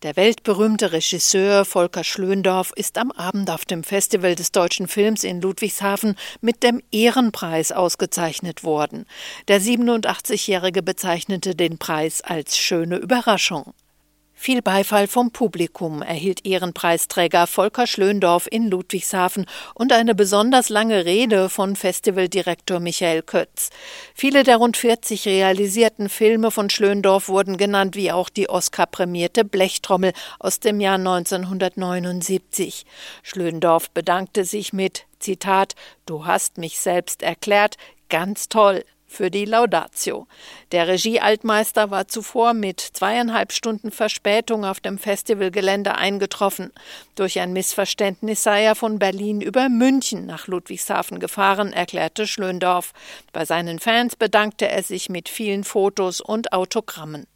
Der weltberühmte Regisseur Volker Schlöndorff ist am Abend auf dem Festival des Deutschen Films in Ludwigshafen mit dem Ehrenpreis ausgezeichnet worden. Der 87-Jährige bezeichnete den Preis als schöne Überraschung. Viel Beifall vom Publikum erhielt Ehrenpreisträger Volker Schlöndorff in Ludwigshafen und eine besonders lange Rede von Festivaldirektor Michael Kötz. Viele der rund 40 realisierten Filme von Schlöndorff wurden genannt, wie auch die Oscar-prämierte Blechtrommel aus dem Jahr 1979. Schlöndorff bedankte sich mit, Zitat, »Du hast mich selbst erklärt, ganz toll«, für die Laudatio. Der Regie-Altmeister war zuvor mit 2,5 Stunden Verspätung auf dem Festivalgelände eingetroffen. Durch ein Missverständnis sei er von Berlin über München nach Ludwigshafen gefahren, erklärte Schlöndorff. Bei seinen Fans bedankte er sich mit vielen Fotos und Autogrammen.